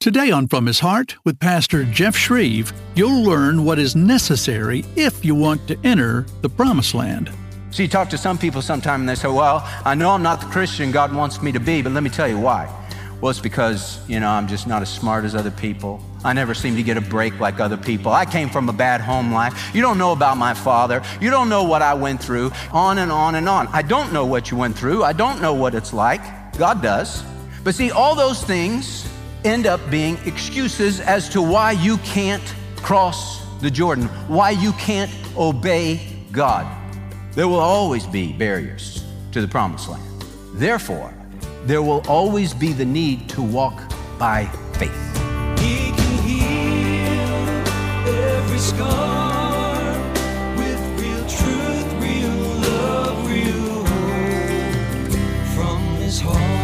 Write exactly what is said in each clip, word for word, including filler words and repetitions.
Today on From His Heart with Pastor Jeff Shreve, you'll learn what is necessary if you want to enter the Promised Land. So you talk to some people sometime and they say, well, I know I'm not the Christian God wants me to be, but let me tell you why. Well, it's because, you know, I'm just not as smart as other people. I never seem to get a break like other people. I came from a bad home life. You don't know about my father. You don't know what I went through, on and on and on. I don't know what you went through. I don't know what it's like. God does. But see, all those things end up being excuses as to why you can't cross the Jordan, why you can't obey God. There will always be barriers to the Promised Land. Therefore, there will always be the need to walk by faith. He can heal every scar with real truth, real love, real hope from His heart.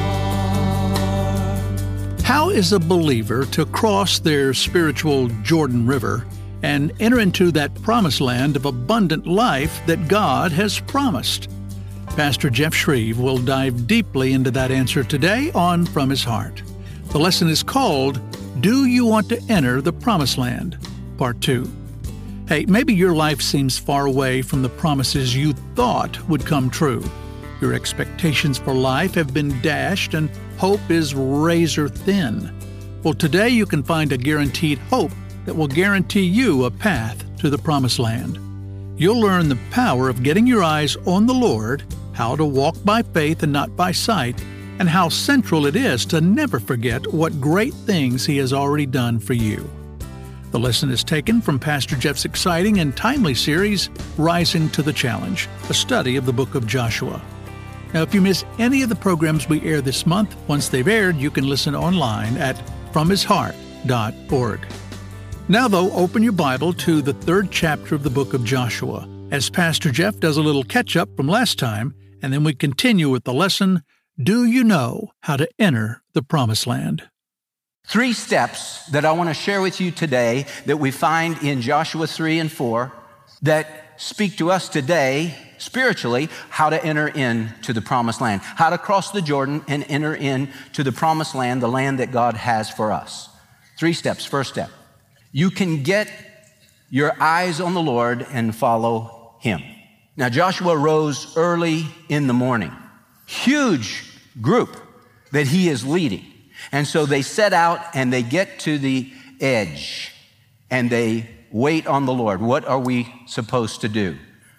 How is a believer to cross their spiritual Jordan River and enter into that promised land of abundant life that God has promised? Pastor Jeff Shreve will dive deeply into that answer today on From His Heart. The lesson is called, Do You Want to Enter the Promised Land? Part two. Hey, maybe your life seems far away from the promises you thought would come true. Your expectations for life have been dashed and hope is razor thin. Well, today you can find a guaranteed hope that will guarantee you a path to the Promised Land. You'll learn the power of getting your eyes on the Lord, how to walk by faith and not by sight, and how central it is to never forget what great things He has already done for you. The lesson is taken from Pastor Jeff's exciting and timely series, Rising to the Challenge, a study of the book of Joshua. Now, if you miss any of the programs we air this month, once they've aired, you can listen online at from his heart dot org. Now, though, open your Bible to the third chapter of the book of Joshua, as Pastor Jeff does a little catch-up from last time, and then we continue with the lesson, Do You Know How to Enter the Promised Land? Three steps that I want to share with you today that we find in Joshua three and four that speak to us today, spiritually, how to enter into the Promised Land, how to cross the Jordan and enter into the Promised Land, the land that God has for us. Three steps. First step, you can get your eyes on the Lord and follow Him. Now, Joshua rose early in the morning. Huge group that he is leading. And so they set out and they get to the edge and they wait on the Lord. What are we supposed to do?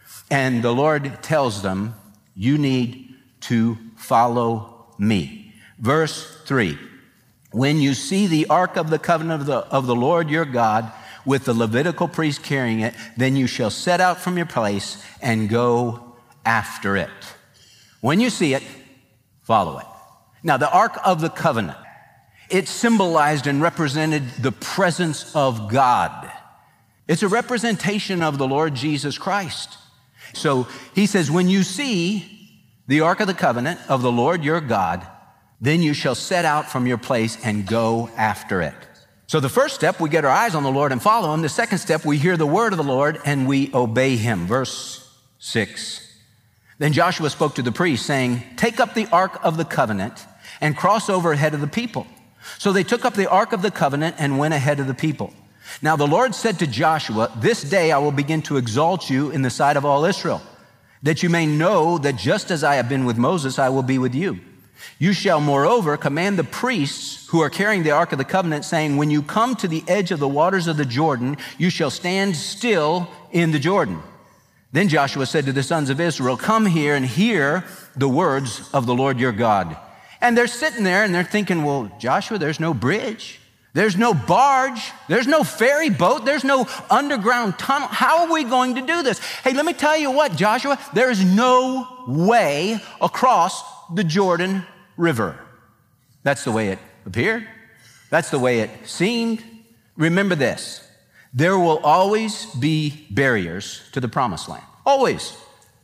And the Lord tells them, you need to follow me. Verse three, when you see the ark of the covenant of the, of the Lord your God with the Levitical priest carrying it, then you shall set out from your place and go after it. When you see it, follow it. Now, the ark of the covenant, it symbolized and represented the presence of God. It's a representation of the Lord Jesus Christ. So he says, when you see the ark of the covenant of the Lord your God, then you shall set out from your place and go after it. So the first step, we get our eyes on the Lord and follow Him. The second step, we hear the word of the Lord and we obey Him. Verse six. Then Joshua spoke to the priest, saying, take up the ark of the covenant and cross over ahead of the people. So they took up the ark of the covenant and went ahead of the people. Now the Lord said to Joshua, this day I will begin to exalt you in the sight of all Israel, that you may know that just as I have been with Moses, I will be with you. You shall moreover command the priests who are carrying the ark of the covenant, saying, when you come to the edge of the waters of the Jordan, you shall stand still in the Jordan. Then Joshua said to the sons of Israel, come here and hear the words of the Lord your God. And they're sitting there and they're thinking, well, Joshua, there's no bridge. There's no barge. There's no ferry boat. There's no underground tunnel. How are we going to do this? Hey, let me tell you what, Joshua, there is no way across the Jordan River. That's the way it appeared. That's the way it seemed. Remember this. There will always be barriers to the Promised Land. Always.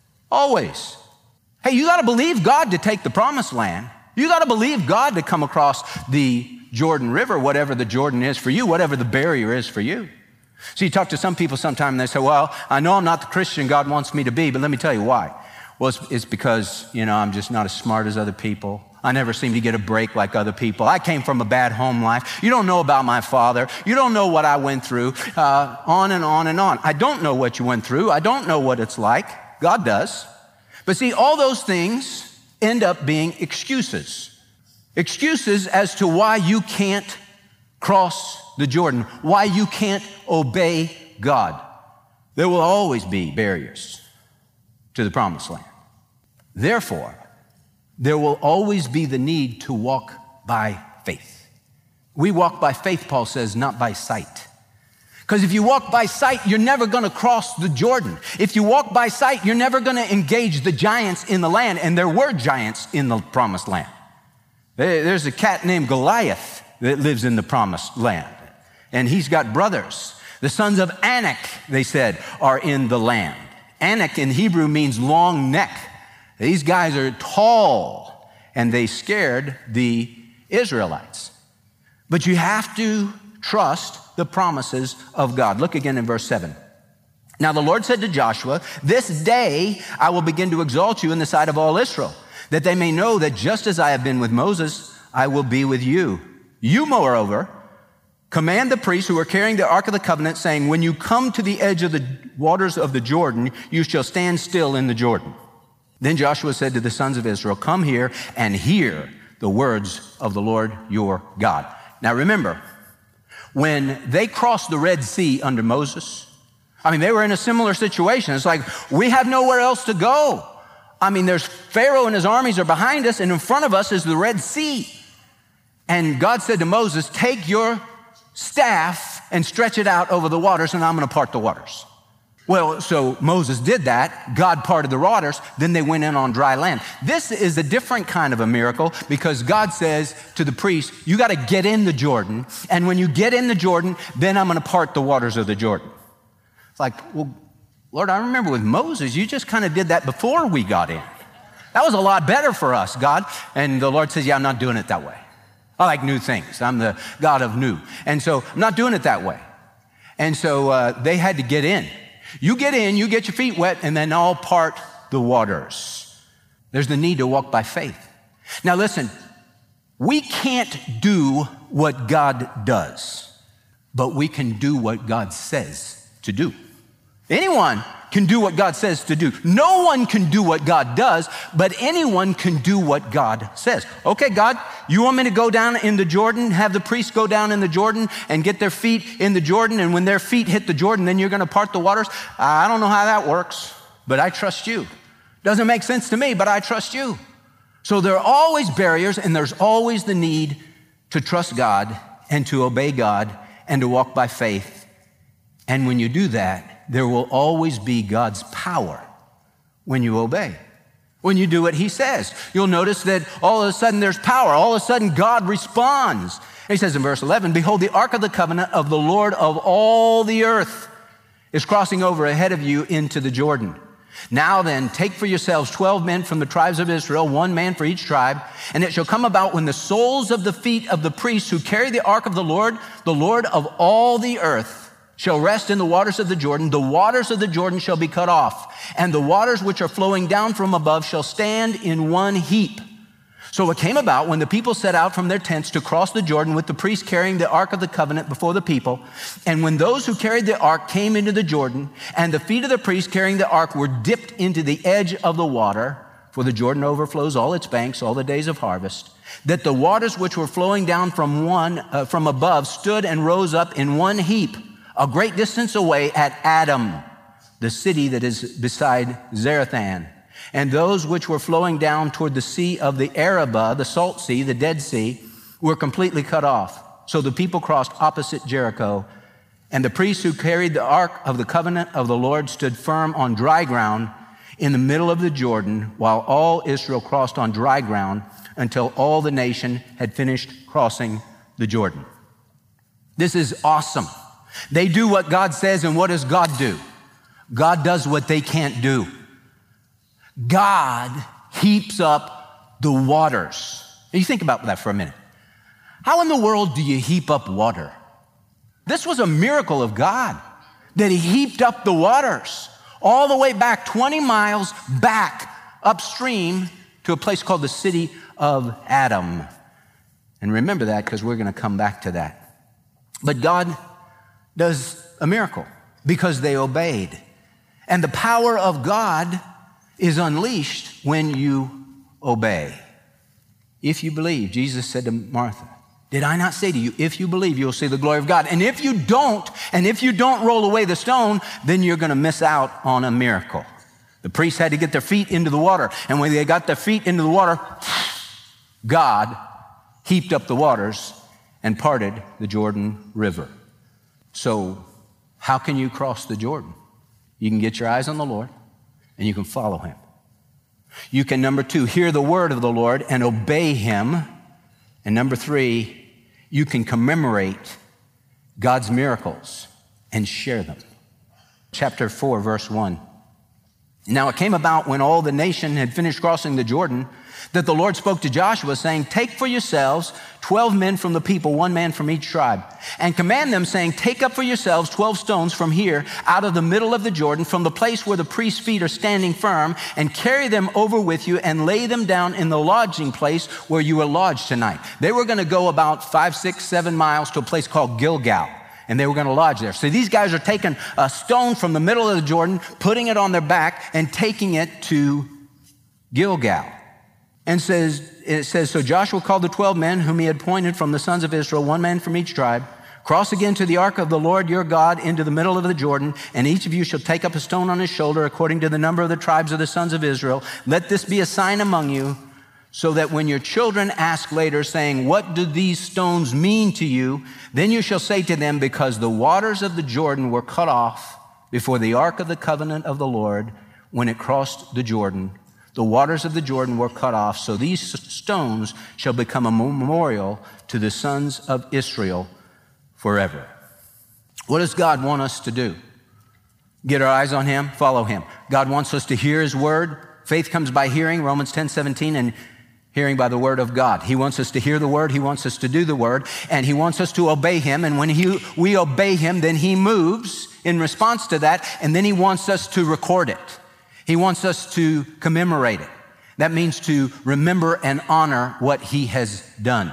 Always. Hey, you got to believe God to take the Promised Land. You got to believe God to come across the Jordan River, whatever the Jordan is for you, whatever the barrier is for you. So you talk to some people sometime and they say, well, I know I'm not the Christian God wants me to be, but let me tell you why. Well, it's, it's because, you know, I'm just not as smart as other people. I never seem to get a break like other people. I came from a bad home life. You don't know about my father. You don't know what I went through, uh, on and on and on. I don't know what you went through. I don't know what it's like. God does. But see, all those things end up being excuses. Excuses as to why you can't cross the Jordan, why you can't obey God. There will always be barriers to the promised land. Therefore, there will always be the need to walk by faith. We walk by faith, Paul says, not by sight. Because if you walk by sight, you're never going to cross the Jordan. If you walk by sight, you're never going to engage the giants in the land, and there were giants in the promised land. There's a cat named Goliath that lives in the promised land, and he's got brothers. The sons of Anak, they said, are in the land. Anak in Hebrew means long neck. These guys are tall, and they scared the Israelites. But you have to trust the promises of God. Look again in verse seven. Now the Lord said to Joshua, "This day I will begin to exalt you in the sight of all Israel, that they may know that just as I have been with Moses, I will be with you. You, moreover, command the priests who are carrying the Ark of the Covenant, saying, when you come to the edge of the waters of the Jordan, you shall stand still in the Jordan." Then Joshua said to the sons of Israel, "Come here and hear the words of the Lord your God." Now remember, when they crossed the Red Sea under Moses, I mean, they were in a similar situation. It's like, we have nowhere else to go. I mean, there's Pharaoh and his armies are behind us, and in front of us is the Red Sea. And God said to Moses, "Take your staff and stretch it out over the waters, and I'm going to part the waters." Well, so Moses did that. God parted the waters. Then they went in on dry land. This is a different kind of a miracle, because God says to the priest, you got to get in the Jordan. And when you get in the Jordan, then I'm going to part the waters of the Jordan. It's like, well, Lord, I remember with Moses, you just kind of did that before we got in. That was a lot better for us, God. And the Lord says, yeah, I'm not doing it that way. I like new things. I'm the God of new. And so I'm not doing it that way. And so uh, they had to get in. You get in, you get your feet wet, and then I'll part the waters. There's the need to walk by faith. Now listen, we can't do what God does, but we can do what God says to do. Anyone can do what God says to do. No one can do what God does, but anyone can do what God says. Okay, God, you want me to go down in the Jordan, have the priests go down in the Jordan and get their feet in the Jordan, and when their feet hit the Jordan, then you're going to part the waters? I don't know how that works, but I trust you. Doesn't make sense to me, but I trust you. So there are always barriers, and there's always the need to trust God and to obey God and to walk by faith. And when you do that, there will always be God's power when you obey. When you do what he says, you'll notice that all of a sudden there's power. All of a sudden God responds. And he says in verse eleven, "Behold, the ark of the covenant of the Lord of all the earth is crossing over ahead of you into the Jordan. Now then, take for yourselves twelve men from the tribes of Israel, one man for each tribe. And it shall come about when the soles of the feet of the priests who carry the ark of the Lord, the Lord of all the earth, shall rest in the waters of the Jordan, the waters of the Jordan shall be cut off, and the waters which are flowing down from above shall stand in one heap." So it came about when the people set out from their tents to cross the Jordan with the priests carrying the ark of the covenant before the people, and when those who carried the ark came into the Jordan, and the feet of the priests carrying the ark were dipped into the edge of the water, for the Jordan overflows all its banks all the days of harvest, that the waters which were flowing down from one uh, from above stood and rose up in one heap, a great distance away at Adam, the city that is beside Zarethan. And those which were flowing down toward the sea of the Arabah, the salt sea, the Dead Sea, were completely cut off. So the people crossed opposite Jericho, and the priests who carried the ark of the covenant of the Lord stood firm on dry ground in the middle of the Jordan, while all Israel crossed on dry ground until all the nation had finished crossing the Jordan. This is awesome. They do what God says, and what does God do? God does what they can't do. God heaps up the waters. You think about that for a minute. How in the world do you heap up water? This was a miracle of God, that he heaped up the waters all the way back twenty miles back upstream to a place called the city of Adam. And remember that because we're going to come back to that. But God does a miracle because they obeyed. And the power of God is unleashed when you obey. If you believe, Jesus said to Martha, did I not say to you, if you believe, you'll see the glory of God. And if you don't, and if you don't roll away the stone, then you're going to miss out on a miracle. The priests had to get their feet into the water. And when they got their feet into the water, God heaped up the waters and parted the Jordan River. So how can you cross the Jordan? You can get your eyes on the Lord and you can follow him. You can, number two, hear the word of the Lord and obey him. And number three, you can commemorate God's miracles and share them. Chapter four, verse one. Now it came about when all the nation had finished crossing the Jordan that the Lord spoke to Joshua saying, take for yourselves twelve men from the people, one man from each tribe, and command them saying, take up for yourselves twelve stones from here out of the middle of the Jordan, from the place where the priest's feet are standing firm, and carry them over with you and lay them down in the lodging place where you are lodged tonight. They were going to go about five, six, seven miles to a place called Gilgal. And they were going to lodge there. So these guys are taking a stone from the middle of the Jordan, putting it on their back and taking it to Gilgal. And says, it says, so Joshua called the twelve men whom he had appointed from the sons of Israel, one man from each tribe. Cross again to the ark of the Lord your God into the middle of the Jordan, and each of you shall take up a stone on his shoulder according to the number of the tribes of the sons of Israel. Let this be a sign among you, so that when your children ask later, saying, what do these stones mean to you? Then you shall say to them, because the waters of the Jordan were cut off before the ark of the covenant of the Lord when it crossed the Jordan. The waters of the Jordan were cut off, so these stones shall become a memorial to the sons of Israel forever. What does God want us to do? Get our eyes on him, follow him. God wants us to hear his word. Faith comes by hearing, Romans ten seventeen, and hearing by the word of God. He wants us to hear the word. He wants us to do the word, and he wants us to obey him. And when he, we obey him, then he moves in response to that, and then he wants us to record it. He wants us to commemorate it. That means to remember and honor what he has done.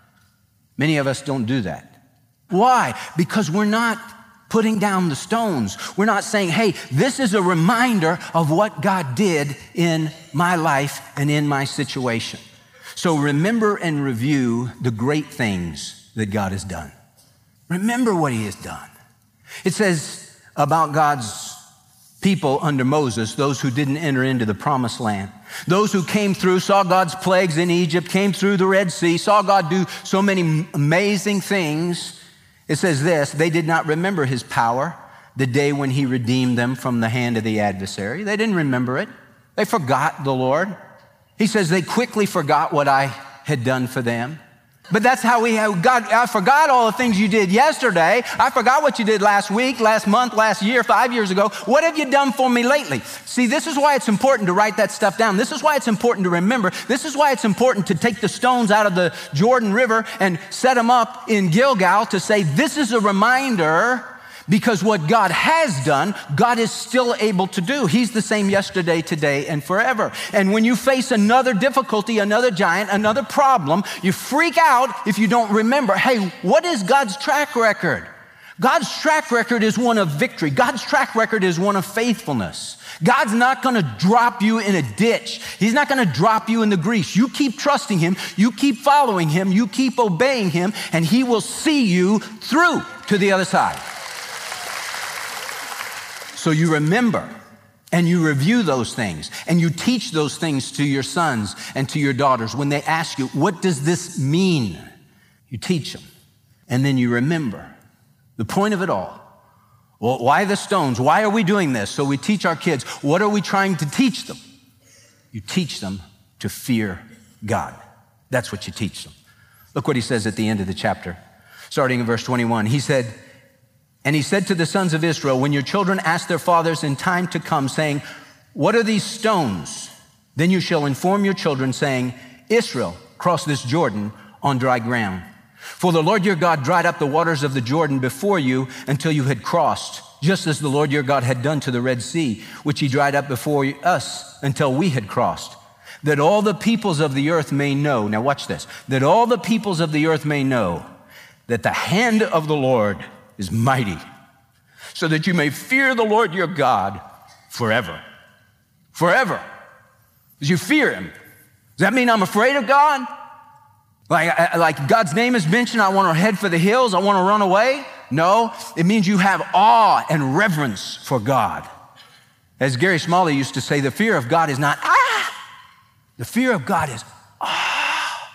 Many of us don't do that. Why? Because we're not putting down the stones. We're not saying, hey, this is a reminder of what God did in my life and in my situation. So remember and review the great things that God has done. Remember what he has done. It says about God's people under Moses, those who didn't enter into the promised land, those who came through, saw God's plagues in Egypt, came through the Red Sea, saw God do so many amazing things. It says this, they did not remember his power the day when he redeemed them from the hand of the adversary. They didn't remember it. They forgot the Lord. He says they quickly forgot what I had done for them. But that's how we have, God, I forgot all the things you did yesterday. I forgot what you did last week, last month, last year, five years ago. What have you done for me lately? See, this is why it's important to write that stuff down. This is why it's important to remember. This is why it's important to take the stones out of the Jordan River and set them up in Gilgal to say, this is a reminder. Because what God has done, God is still able to do. He's the same yesterday, today, and forever. And when you face another difficulty, another giant, another problem, you freak out if you don't remember, hey, what is God's track record? God's track record is one of victory. God's track record is one of faithfulness. God's not going to drop you in a ditch. He's not going to drop you in the grease. You keep trusting him. You keep following him. You keep obeying him, and he will see you through to the other side. So you remember and you review those things and you teach those things to your sons and to your daughters. When they ask you, what does this mean? You teach them and then you remember the point of it all. Well, why the stones? Why are we doing this? So we teach our kids. What are we trying to teach them? You teach them to fear God. That's what you teach them. Look what he says at the end of the chapter, starting in verse twenty-one. He said, and he said to the sons of Israel, when your children ask their fathers in time to come, saying, what are these stones? Then you shall inform your children, saying, Israel crossed this Jordan on dry ground. For the Lord your God dried up the waters of the Jordan before you until you had crossed, just as the Lord your God had done to the Red Sea, which he dried up before us until we had crossed. that all the peoples of the earth may know. Now watch this. That all the peoples of the earth may know that the hand of the Lord is mighty, so that you may fear the Lord your God forever. Forever. As you fear him. Does that mean I'm afraid of God? Like, like God's name is mentioned, I want to head for the hills, I want to run away? No, it means you have awe and reverence for God. As Gary Smalley used to say, the fear of God is not ah. The fear of God is ah.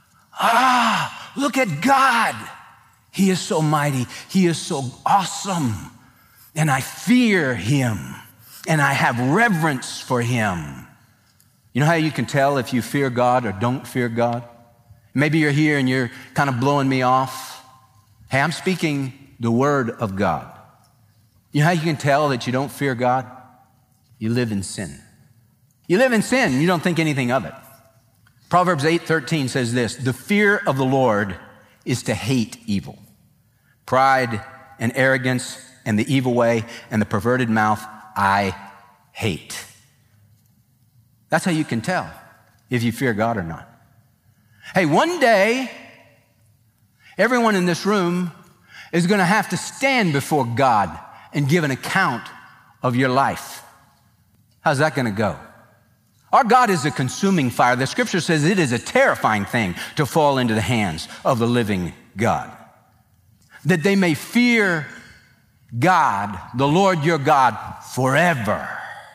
Ah, look at God. He is so mighty. He is so awesome. And I fear him. And I have reverence for him. You know how you can tell if you fear God or don't fear God? Maybe you're here and you're kind of blowing me off. Hey, I'm speaking the word of God. You know how you can tell that you don't fear God? You live in sin. You live in sin, you don't think anything of it. Proverbs eight thirteen says this, the fear of the Lord is to hate evil. Pride and arrogance and the evil way and the perverted mouth, I hate. That's how you can tell if you fear God or not. Hey, one day, everyone in this room is going to have to stand before God and give an account of your life. How's that going to go? Our God is a consuming fire. The scripture says it is a terrifying thing to fall into the hands of the living God. That they may fear God, the Lord your God, forever.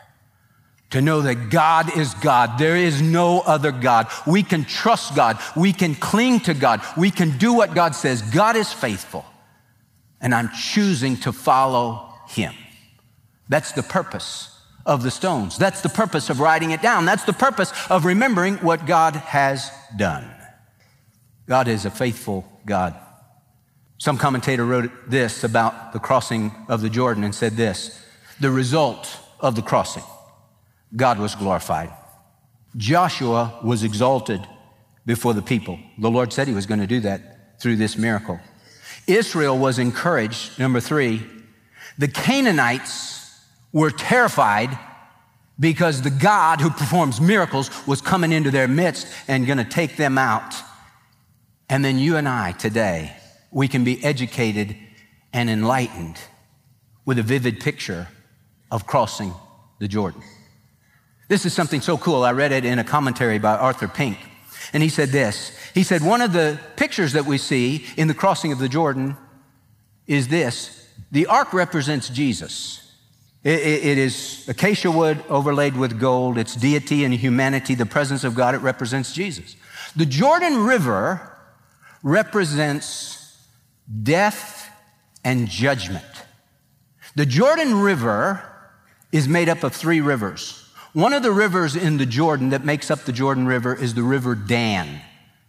To know that God is God. There is no other God. We can trust God. We can cling to God. We can do what God says. God is faithful. And I'm choosing to follow him. That's the purpose of the stones. That's the purpose of writing it down. That's the purpose of remembering what God has done. God is a faithful God. Some commentator wrote this about the crossing of the Jordan and said this, the result of the crossing, God was glorified. Joshua was exalted before the people. The Lord said he was going to do that through this miracle. Israel was encouraged. Number three, the Canaanites were terrified because the God who performs miracles was coming into their midst and going to take them out. And then you and I today, we can be educated and enlightened with a vivid picture of crossing the Jordan. This is something so cool. I read it in a commentary by Arthur Pink. And he said this. He said, one of the pictures that we see in the crossing of the Jordan is this. The ark represents Jesus. It, it, it is acacia wood overlaid with gold. It's deity and humanity, the presence of God. It represents Jesus. The Jordan River represents death and judgment. The Jordan River is made up of three rivers. One of the rivers in the Jordan that makes up the Jordan River is the river Dan.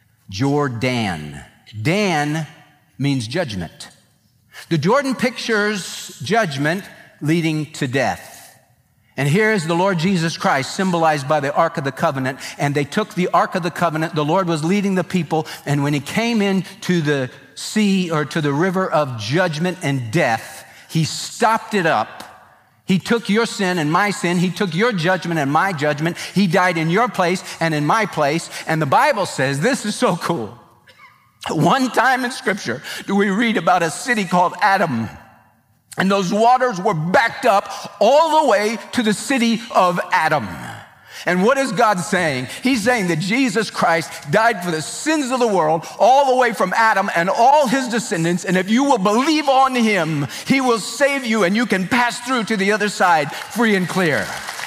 Jordan. Dan means judgment. The Jordan pictures judgment leading to death. And here is the Lord Jesus Christ symbolized by the Ark of the Covenant. And they took the Ark of the Covenant. The Lord was leading the people. And when he came into the sea or to the river of judgment and death, he stopped it up. He took your sin and my sin. He took your judgment and my judgment. He died in your place and in my place. And the Bible says, this is so cool. One time in Scripture do we read about a city called Adam. And those waters were backed up all the way to the city of Adam. And what is God saying? He's saying that Jesus Christ died for the sins of the world all the way from Adam and all his descendants. And if you will believe on him, he will save you and you can pass through to the other side free and clear.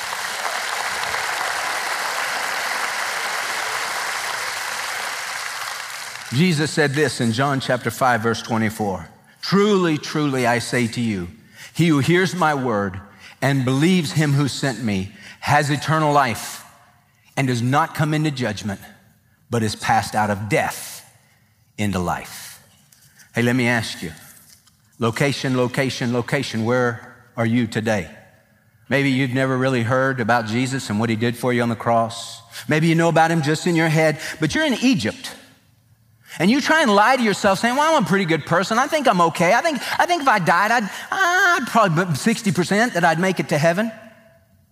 Jesus said this in John chapter five, verse twenty-four. Truly, truly, I say to you, he who hears my word and believes him who sent me has eternal life and does not come into judgment, but is passed out of death into life. Hey, let me ask you, location, location, location, where are you today? Maybe you've never really heard about Jesus and what he did for you on the cross. Maybe you know about him just in your head, but you're in Egypt. And you try and lie to yourself saying, well, I'm a pretty good person. I think I'm okay. I think, I think if I died, I'd, I'd probably sixty percent that I'd make it to heaven.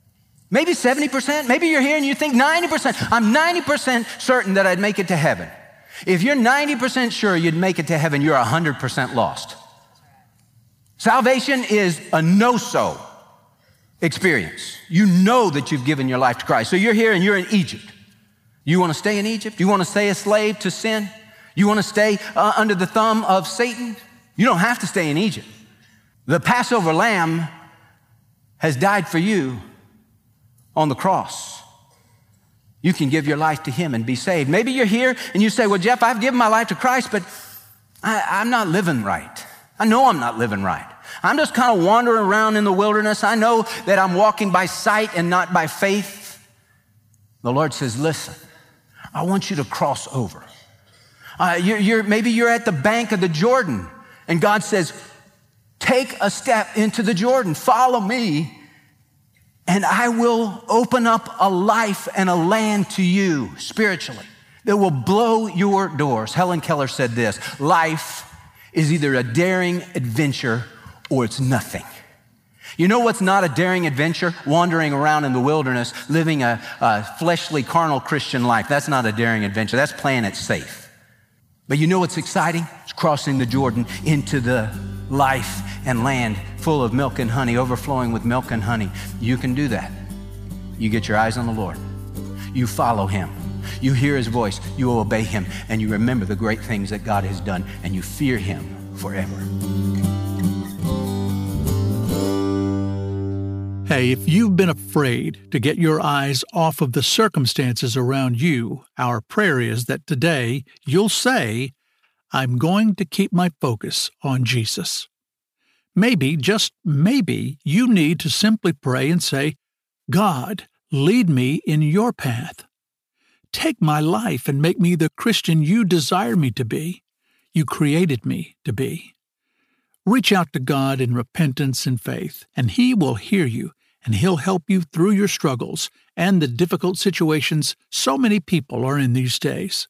Maybe seventy percent. Maybe you're here and you think ninety percent. I'm ninety percent certain that I'd make it to heaven. If you're ninety percent sure you'd make it to heaven, you're one hundred percent lost. Salvation is a no-so experience. You know that you've given your life to Christ. So you're here and you're in Egypt. You want to stay in Egypt? You want to stay a slave to sin? You want to stay uh, under the thumb of Satan? You don't have to stay in Egypt. The Passover lamb has died for you on the cross. You can give your life to him and be saved. Maybe you're here and you say, well, Jeff, I've given my life to Christ, but I, I'm not living right. I know I'm not living right. I'm just kind of wandering around in the wilderness. I know that I'm walking by sight and not by faith. The Lord says, listen, I want you to cross over. Uh, you're, you're, maybe you're at the bank of the Jordan, and God says, take a step into the Jordan, follow me, and I will open up a life and a land to you spiritually that will blow your doors. Helen Keller said this, life is either a daring adventure or it's nothing. You know what's not a daring adventure? Wandering around in the wilderness, living a, a fleshly, carnal Christian life. That's not a daring adventure. That's playing it safe. But you know what's exciting? It's crossing the Jordan into the life and land full of milk and honey, overflowing with milk and honey. You can do that. You get your eyes on the Lord. You follow him. You hear his voice. You obey him. And you remember the great things that God has done. And you fear him forever. Hey, if you've been afraid to get your eyes off of the circumstances around you, our prayer is that today you'll say, I'm going to keep my focus on Jesus. Maybe, just maybe, you need to simply pray and say, God, lead me in your path. Take my life and make me the Christian you desire me to be, you created me to be. Reach out to God in repentance and faith, and he will hear you, and he'll help you through your struggles and the difficult situations so many people are in these days.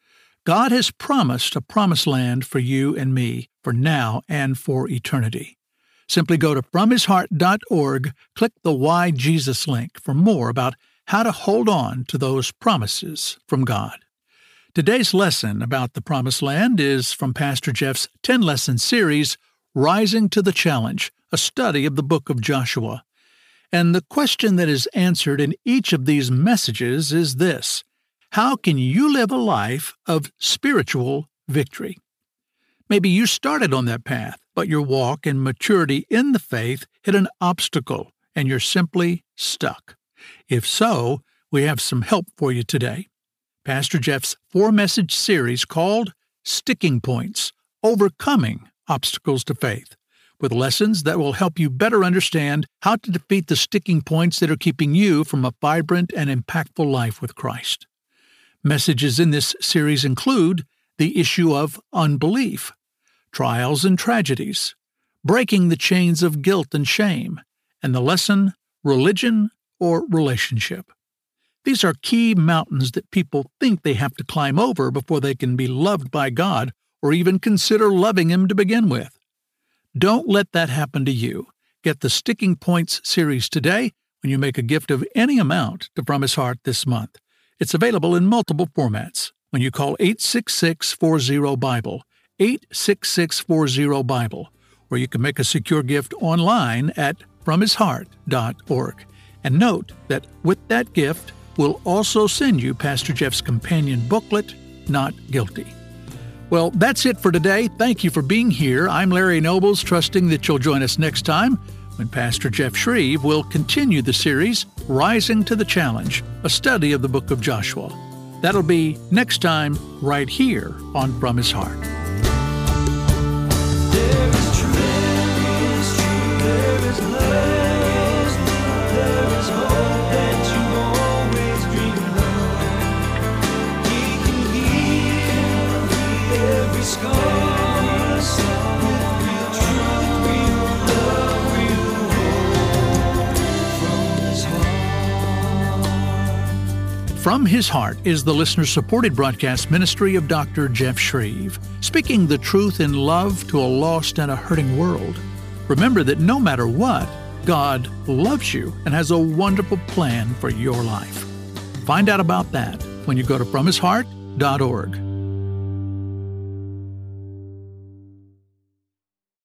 God has promised a promised land for you and me, for now and for eternity. Simply go to from his heart dot org, click the Why Jesus link for more about how to hold on to those promises from God. Today's lesson about the Promised Land is from Pastor Jeff's ten-lesson series, Rising to the Challenge, a study of the book of Joshua. And the question that is answered in each of these messages is this: how can you live a life of spiritual victory? Maybe you started on that path, but your walk and maturity in the faith hit an obstacle, and you're simply stuck. If so, we have some help for you today. Pastor Jeff's four-message series called Sticking Points, Overcoming Obstacles to Faith, with lessons that will help you better understand how to defeat the sticking points that are keeping you from a vibrant and impactful life with Christ. Messages in this series include the issue of unbelief, trials and tragedies, breaking the chains of guilt and shame, and the lesson, religion or relationship. These are key mountains that people think they have to climb over before they can be loved by God or even consider loving him to begin with. Don't let that happen to you. Get the Sticking Points series today when you make a gift of any amount to From His Heart this month. It's available in multiple formats when you call eight six six, four zero, BIBLE, eight six six, four zero, BIBLE, or you can make a secure gift online at from his heart dot org. And note that with that gift, we'll also send you Pastor Jeff's companion booklet, Not Guilty. Well, that's it for today. Thank you for being here. I'm Larry Nobles, trusting that you'll join us next time when Pastor Jeff Shreve will continue the series, Rising to the Challenge, a study of the book of Joshua. That'll be next time right here on From His Heart. There is truth, there is truth, there is love, there is hope that you always dreamed of. He can heal every scar with real truth, real love, real hope from his heart. From His Heart is the listener-supported broadcast ministry of Doctor Jeff Shreve, speaking the truth in love to a lost and a hurting world. Remember that no matter what, God loves you and has a wonderful plan for your life. Find out about that when you go to from his heart dot org.